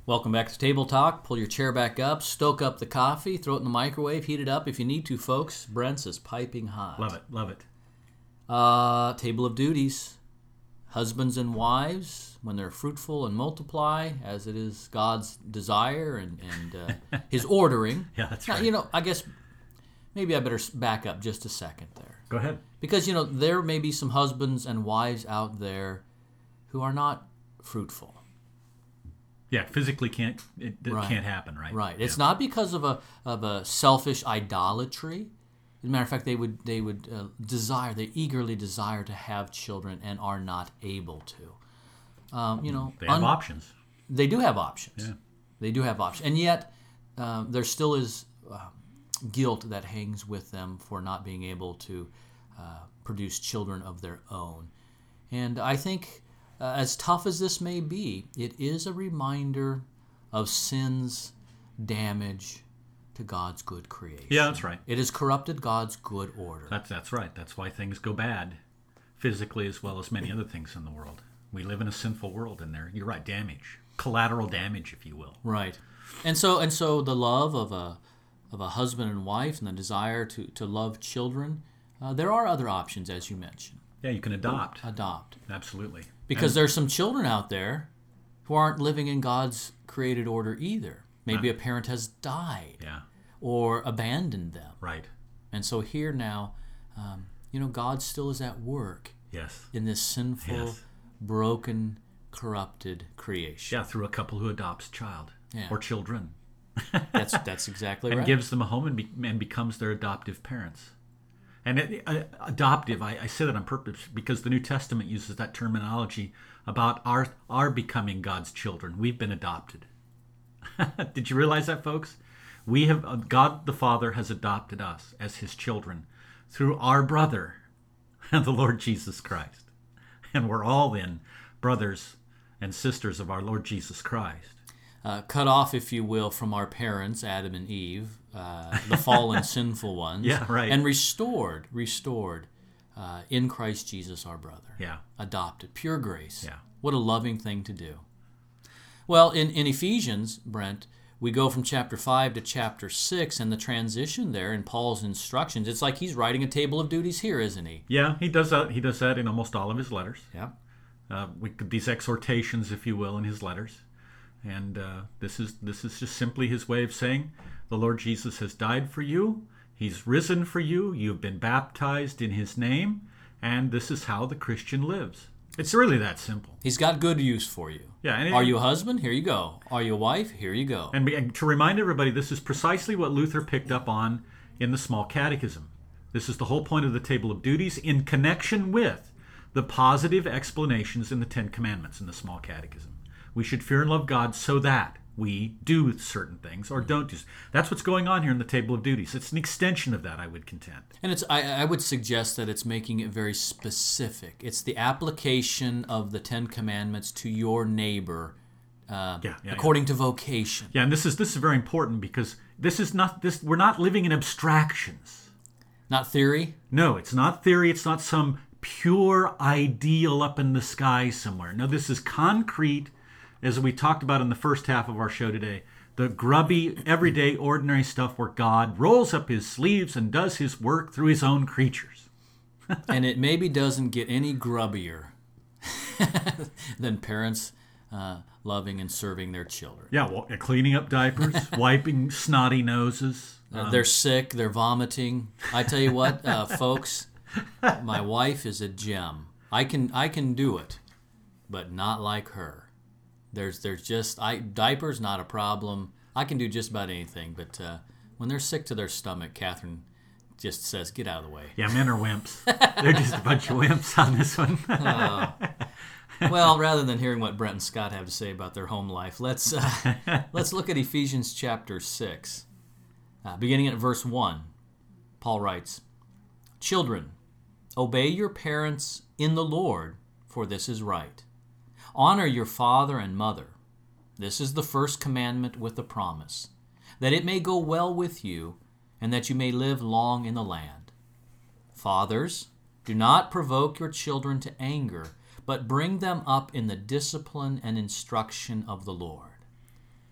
Welcome back to Table Talk. Pull your chair back up, stoke up the coffee, throw it in the microwave, heat it up if you need to, folks. Brent's is piping hot. Love it, love it. Table of duties. Husbands and wives, when they're fruitful and multiply, as it is God's desire and His ordering. Yeah, that's now, right. I guess maybe I better back up just a second there. Go ahead. Because, there may be some husbands and wives out there who are not fruitful. Yeah, physically can't happen, right? Right. Yeah. It's not because of a selfish idolatry. As a matter of fact, they would they eagerly desire to have children and are not able to. They have options. They do have options. Yeah. They do have options, and yet there still is guilt that hangs with them for not being able to produce children of their own. And I think, as tough as this may be, it is a reminder of sin's damage to God's good creation. Yeah, that's right. It has corrupted God's good order. That's right. That's why things go bad, physically as well as many other things in the world. We live in a sinful world, and you're right, damage, collateral damage, if you will. Right, and so the love of a husband and wife and the desire to love children, there are other options, as you mentioned. Yeah, you can adopt. Absolutely. Absolutely. Because there's some children out there who aren't living in God's created order either. Maybe a parent has died or abandoned them. Right. And so here now, God still is at work in this sinful, broken, corrupted creation. Yeah, through a couple who adopts a child or children. That's exactly right. And gives them a home and becomes their adoptive parents. And adoptive, I say that on purpose because the New Testament uses that terminology about our becoming God's children. We've been adopted. Did you realize that, folks? God the Father has adopted us as His children through our brother, the Lord Jesus Christ. And we're all then brothers and sisters of our Lord Jesus Christ. Cut off, if you will, from our parents, Adam and Eve, the fallen, sinful ones. Yeah, right. And restored in Christ Jesus, our brother. Yeah. Adopted. Pure grace. Yeah. What a loving thing to do. Well, in Ephesians, Brent, we go from chapter 5 to chapter 6, and the transition there in Paul's instructions, it's like he's writing a table of duties here, isn't he? Yeah, he does that. He does that in almost all of his letters. Yeah. These exhortations, if you will, in his letters. And this is just simply his way of saying, the Lord Jesus has died for you. He's risen for you. You've been baptized in His name. And this is how the Christian lives. It's really that simple. He's got good use for you. Yeah. And Are you a husband? Here you go. Are you a wife? Here you go. And to remind everybody, this is precisely what Luther picked up on in the Small Catechism. This is the whole point of the Table of Duties in connection with the positive explanations in the Ten Commandments in the Small Catechism. We should fear and love God so that we do certain things or don't do. That's what's going on here in the Table of Duties. It's an extension of that, I would contend. And I would suggest that it's making it very specific. It's the application of the Ten Commandments to your neighbor according to vocation. Yeah, and this is very important because we're not living in abstractions. Not theory? No, it's not theory. It's not some pure ideal up in the sky somewhere. No, this is concrete. As we talked about in the first half of our show today, the grubby, everyday, ordinary stuff where God rolls up His sleeves and does His work through His own creatures. And it maybe doesn't get any grubbier than parents loving and serving their children. Yeah, well, cleaning up diapers, wiping snotty noses. They're sick, they're vomiting. I tell you what, folks, my wife is a gem. I can do it, but not like her. There's just diapers not a problem. I can do just about anything, but when they're sick to their stomach, Catherine just says, "Get out of the way." Yeah, men are wimps. They're just a bunch of wimps on this one. Well, rather than hearing what Brent and Scott have to say about their home life, let's look at Ephesians chapter 6, beginning at verse 1. Paul writes, "Children, obey your parents in the Lord, for this is right. Honor your father and mother. This is the first commandment with a promise, that it may go well with you and that you may live long in the land. Fathers, do not provoke your children to anger, but bring them up in the discipline and instruction of the Lord.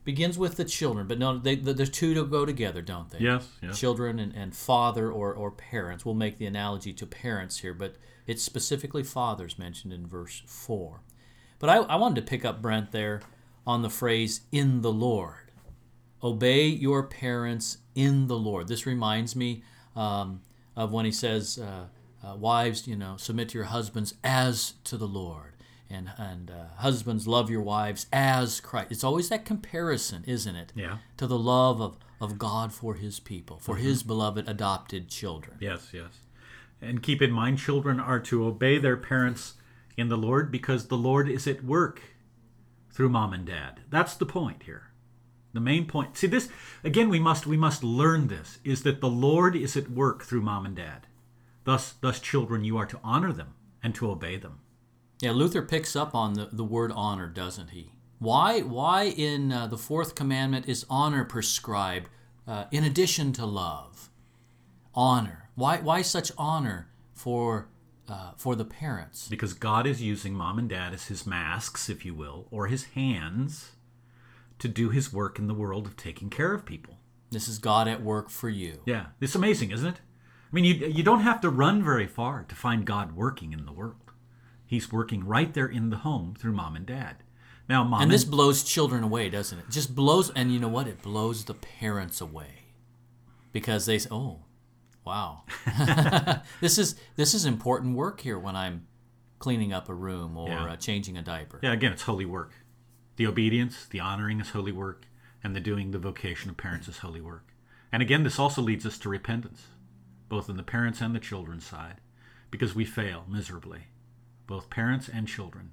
begins with the children, but no, the two to go together, don't they? Yes, yes. Children and father or parents. We'll make the analogy to parents here, but it's specifically fathers mentioned in verse 4. But I wanted to pick up, Brent, there on the phrase, in the Lord. Obey your parents in the Lord. This reminds me of when he says, wives, submit to your husbands as to the Lord. And husbands, love your wives as Christ. It's always that comparison, isn't it? Yeah. To the love of God for his people, for his beloved adopted children. Yes, yes. And keep in mind, children are to obey their parents in the Lord because the Lord is at work through mom and dad. That's the point here. The main point. See, this, again, we must learn this, is that the Lord is at work through mom and dad. Thus, children, you are to honor them and to obey them. Yeah, Luther picks up on the word honor, doesn't he? Why in the fourth commandment is honor prescribed in addition to love? Honor. Why such honor for the parents? Because God is using mom and dad as his masks, if you will, or his hands to do his work in the world of taking care of people. This is God at work for you. Yeah, it's amazing, isn't it? I mean, you don't have to run very far to find God working in the world. He's working right there in the home through mom and dad. Now, and this blows children away, doesn't it? Just blows, and you know what? It blows the parents away because they say, "Oh, wow, this is important work here when I'm cleaning up a room or changing a diaper." Yeah, again, it's holy work. The obedience, the honoring is holy work, and the doing the vocation of parents is holy work. And again, this also leads us to repentance, both in the parents and the children's side, because we fail miserably, both parents and children.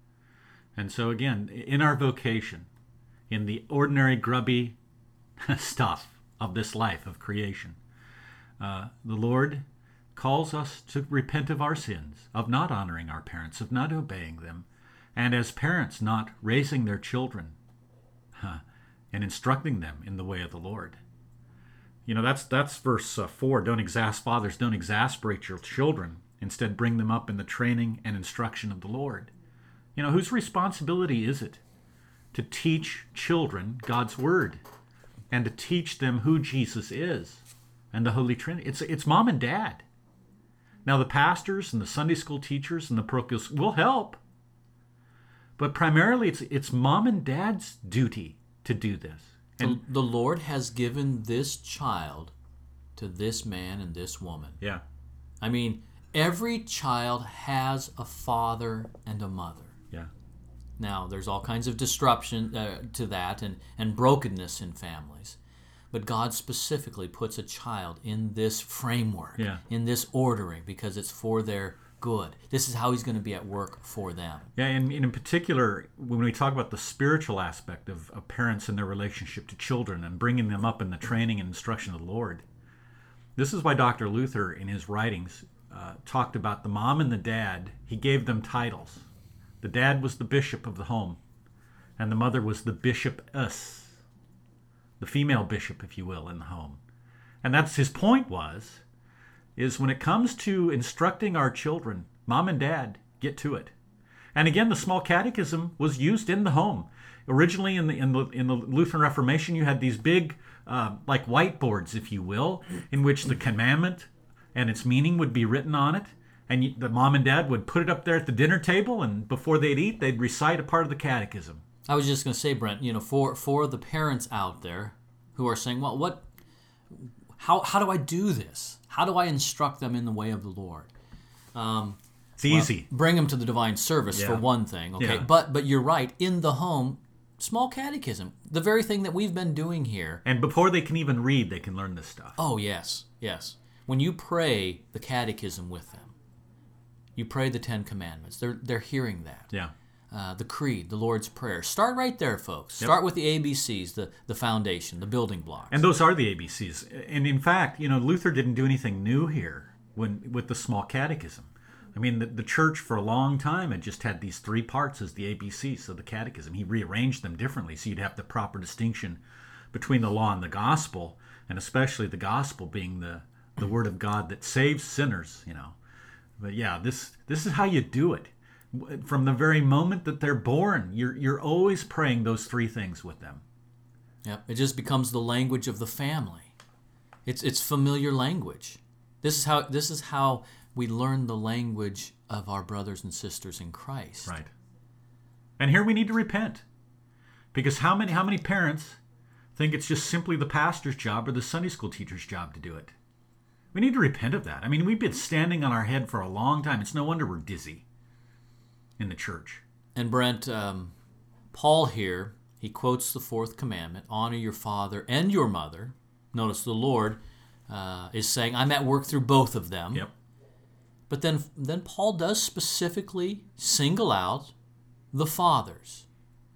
And so again, in our vocation, in the ordinary grubby stuff of this life of creation, the Lord calls us to repent of our sins, of not honoring our parents, of not obeying them, and as parents not raising their children and instructing them in the way of the Lord. That's verse 4. Fathers, don't exasperate your children. Instead, bring them up in the training and instruction of the Lord. Whose responsibility is it to teach children God's Word and to teach them who Jesus is and the Holy Trinity? It's mom and dad. Now, the pastors and the Sunday school teachers and the parochials will help, but primarily it's mom and dad's duty to do this. And the Lord has given this child to this man and this woman. Yeah. I mean, every child has a father and a mother. Yeah. Now, there's all kinds of disruption to that and brokenness in families. But God specifically puts a child in this framework, in this ordering, because it's for their good. This is how he's going to be at work for them. Yeah, and in particular, when we talk about the spiritual aspect of parents and their relationship to children and bringing them up in the training and instruction of the Lord, this is why Dr. Luther, in his writings, talked about the mom and the dad. He gave them titles. The dad was the bishop of the home, and the mother was the bishopess, the female bishop, if you will, in the home. And that's his point is when it comes to instructing our children, mom and dad get to it. And again, the small catechism was used in the home. Originally, in the Lutheran Reformation, you had these big, like whiteboards, if you will, in which the commandment and its meaning would be written on it. And the mom and dad would put it up there at the dinner table, and before they'd eat, they'd recite a part of the catechism. I was just going to say, Brent, for the parents out there who are saying, well, how do I do this? How do I instruct them in the way of the Lord? It's easy. Bring them to the divine service for one thing, okay? Yeah. But you're right. In the home, small catechism, the very thing that we've been doing here. And before they can even read, they can learn this stuff. Oh, yes. When you pray the catechism with them, you pray the Ten Commandments. They're hearing that. Yeah. The Creed, the Lord's Prayer. Start right there, folks. Start with the ABCs, the foundation, the building blocks. And those are the ABCs. And in fact, Luther didn't do anything new here with the small catechism. I mean, the church for a long time had just had these three parts as the ABCs of the catechism. He rearranged them differently so you'd have the proper distinction between the law and the gospel, and especially the gospel being the word of God that saves sinners, But yeah, this is how you do it. From the very moment that they're born, you're always praying those three things with them. Yep. It just becomes the language of the family. It's familiar language. This is how we learn the language of our brothers and sisters in Christ. Right. And here we need to repent. Because how many parents think it's just simply the pastor's job or the Sunday school teacher's job to do it? We need to repent of that. I mean, we've been standing on our head for a long time. It's no wonder we're dizzy in the church. And Brent, Paul here, he quotes the fourth commandment, honor your father and your mother. Notice the Lord is saying, I'm at work through both of them. Yep. But then Paul does specifically single out the fathers.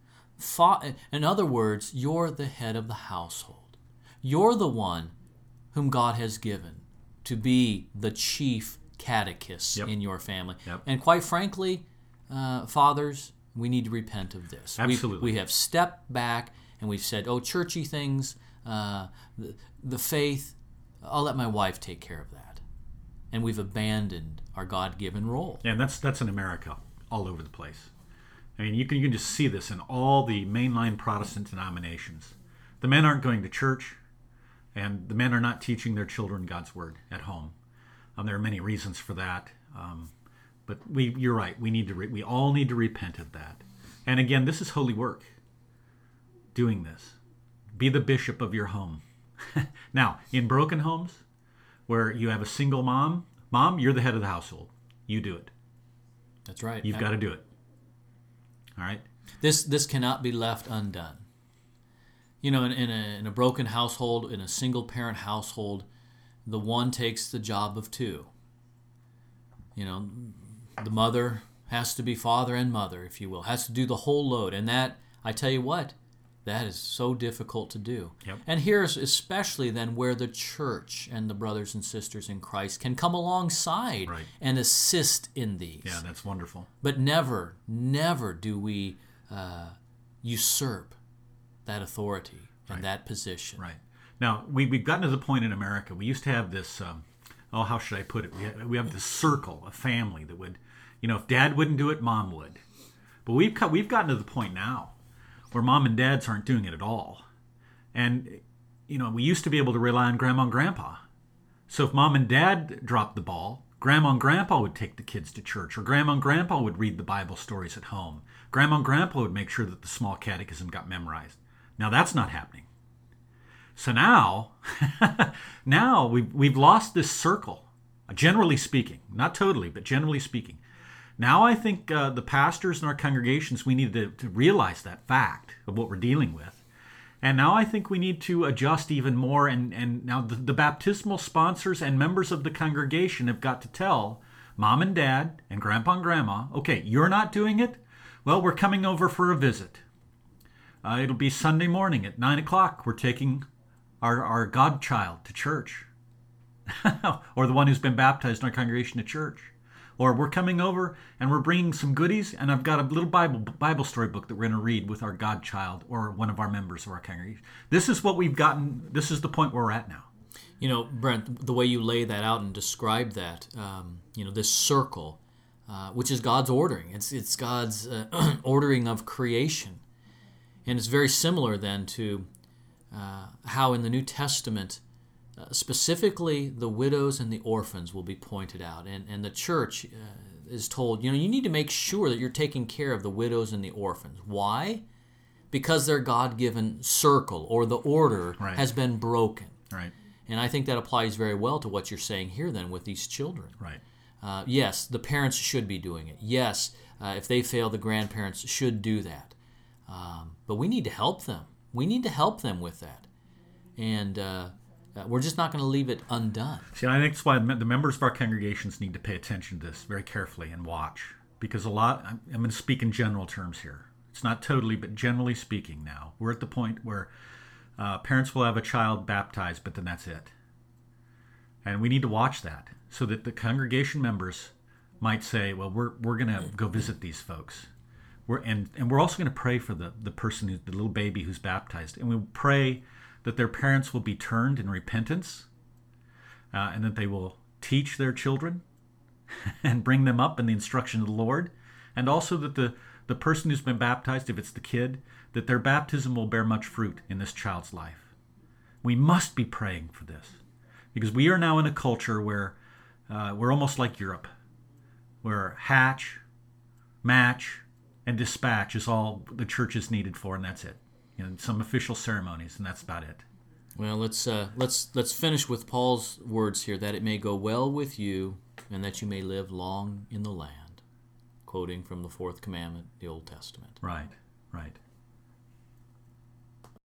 In other words, you're the head of the household. You're the one whom God has given to be the chief catechist in your family. Yep. And quite frankly, fathers, we need to repent of this. Absolutely. We have stepped back and we've said, oh, churchy things, the faith, I'll let my wife take care of that. And we've abandoned our God-given role. Yeah, and that's in America, all over the place. I mean, you can just see this in all the mainline Protestant denominations. The men aren't going to church, and the men are not teaching their children God's Word at home. There are many reasons for that, but you're right. We all need to repent of that. And again, this is holy work. Doing this, be the bishop of your home. Now, in broken homes, where you have a single mom, you're the head of the household. You do it. That's right. You've got to do it. All right. This cannot be left undone. You know, in a broken household, in a single parent household, the one takes the job of two. You know, the mother has to be father and mother, if you will, has to do the whole load. And that, I tell you what, that is so difficult to do. Yep. And here's especially then where the church and the brothers and sisters in Christ can come alongside and assist in these. Yeah, that's wonderful. But never do we usurp that authority and that position. Right. Now, we've gotten to the point in America, we used to have this, how should I put it? We have this circle, a family that would, if dad wouldn't do it, mom would. But we've gotten to the point now where mom and dads aren't doing it at all. And, we used to be able to rely on grandma and grandpa. So if mom and dad dropped the ball, grandma and grandpa would take the kids to church, or grandma and grandpa would read the Bible stories at home. Grandma and grandpa would make sure that the small catechism got memorized. Now that's not happening. So now we've lost this circle, generally speaking. Not totally, but generally speaking. Now I think the pastors in our congregations, we need to realize that fact of what we're dealing with. And now I think we need to adjust even more. And now the baptismal sponsors and members of the congregation have got to tell mom and dad and grandpa and grandma, okay, you're not doing it? Well, we're coming over for a visit. It'll be Sunday morning at 9 o'clock. We're taking our godchild to church. Or the one who's been baptized in our congregation to church. Or we're coming over and we're bringing some goodies, and I've got a little Bible story book that we're going to read with our godchild or one of our members of our congregation. This is what we've gotten. This is the point where we're at now. Brent, the way you lay that out and describe that, this circle, which is God's ordering. It's God's ordering of creation. And it's very similar then to how in the New Testament, specifically the widows and the orphans will be pointed out. And the church is told, you need to make sure that you're taking care of the widows and the orphans. Why? Because their God-given circle or the order has been broken. Right. And I think that applies very well to what you're saying here then with these children. Right. Yes, the parents should be doing it. Yes, if they fail, the grandparents should do that. But we need to help them. We need to help them with that. And we're just not going to leave it undone. See, I think that's why the members of our congregations need to pay attention to this very carefully and watch. Because I'm going to speak in general terms here. It's not totally, but generally speaking now. We're at the point where parents will have a child baptized, but then that's it. And we need to watch that so that the congregation members might say, well, we're going to go visit these folks. And we're also going to pray for the person, the little baby who's baptized. And we pray that their parents will be turned in repentance and that they will teach their children and bring them up in the instruction of the Lord. And also that the person who's been baptized, if it's the kid, that their baptism will bear much fruit in this child's life. We must be praying for this, because we are now in a culture where we're almost like Europe, where hatch, match, and dispatch is all the church is needed for, and that's it. Some official ceremonies, and that's about it. Well, let's finish with Paul's words here, that it may go well with you, and that you may live long in the land, quoting from the fourth commandment, the Old Testament. Right, right.